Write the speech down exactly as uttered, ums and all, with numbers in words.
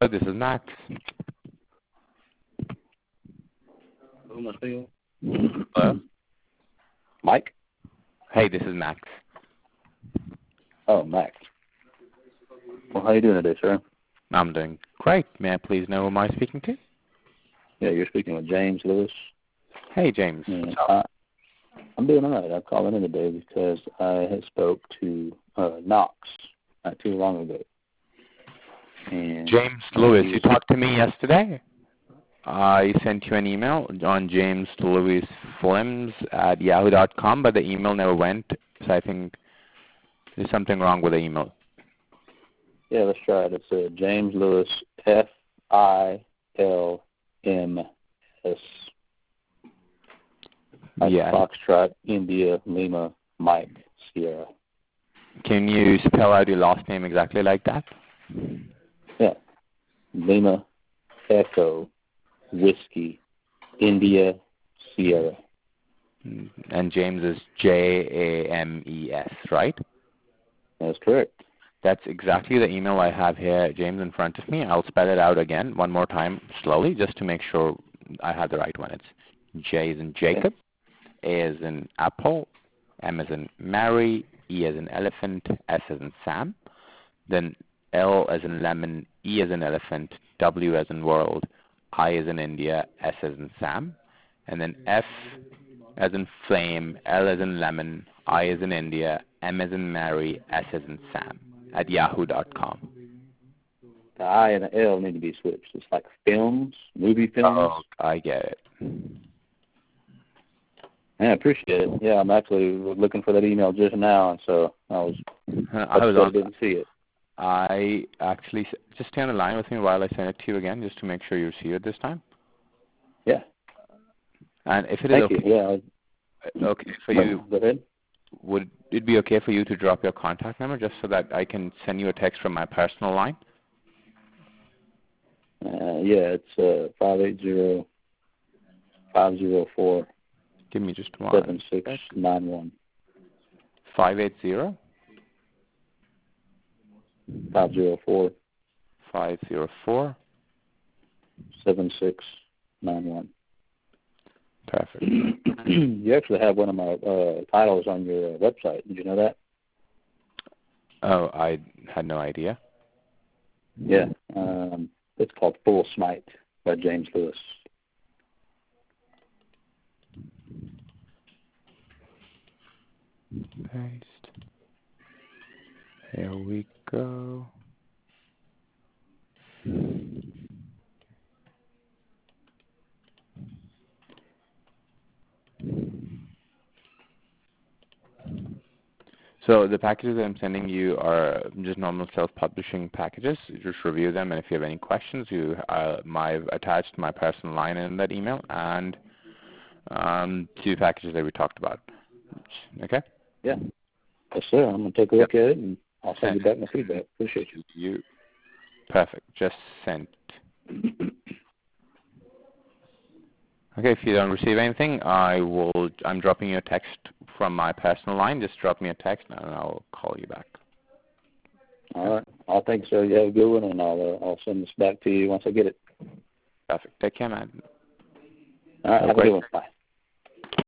Oh, this is Max. Who am I speaking Hello? Mike? Hey, this is Max. Oh, Max. Well, how you doing today, sir? I'm doing great. May I please know who am I speaking to? Yeah, you're speaking with James Lewis. Hey, James. And I, I'm doing all right. I'm calling in today because I had spoke to uh, Knox not too long ago. And James Lewis, you talked to me yesterday. I sent you an email on James Lewis Films at yahoo dot com, but the email never went, so I think there's something wrong with the email. Yeah, let's try it. It's uh, James Lewis, F I L M S. Like Yeah. Foxtrot, India, Lima, Mike, Sierra. Can you spell out your last name exactly like that? Yeah. Lima, Echo, Whiskey, India, Sierra. And James is J A M E S, right? That's correct. That's exactly the email I have here, James, in front of me. I'll spell it out again one more time slowly just to make sure I have the right one. It's J as in Jacob, A as in Apple, M as in Mary, E as in Elephant, S as in Sam, then L as in Lemon, E as in Elephant, W as in World, I as in India, S as in Sam, and then F as in Flame, L as in Lemon, I as in India, M as in Mary, S as in Sam, at yahoo dot com. The I and the L need to be switched. It's like films, movie films. Oh, I get it. Yeah, I appreciate it. Yeah, I'm actually looking for that email just now, and so I was I was on, I didn't see it. I actually, just stay on the line with me while I send it to you again, just to make sure you see it this time. Yeah. And if it is Thank okay, you. Yeah. okay for you, Go ahead. would it be okay for you to drop your contact number just so that I can send you a text from my personal line? Uh, yeah, it's uh, five eight zero, five zero four, Give me just one. seven six nine one. five eight zero? five zero four, five zero four. seven six nine one. Perfect. You actually have one of my uh, titles on your uh, website. Did you know that? Oh, I had no idea. Yeah. Um, it's called Full Smite by James Lewis. Paste. Here we go. So the packages that I'm sending you are just normal self-publishing packages. You just review them, and if you have any questions, you uh, my I've attached my personal line in that email and um, two packages that we talked about. Okay? Yeah. Yes, sir. I'm going to take a look Yep. at it, and I'll send you back my feedback. Appreciate you. You perfect. Just sent. Okay, if you don't receive anything, I will. I'm dropping you a text from my personal line. Just drop me a text, and I'll call you back. All right. I think so. You have a good one, and I'll uh, I'll send this back to you once I get it. Perfect. Take care, man. All right. Have, have a good one. Bye.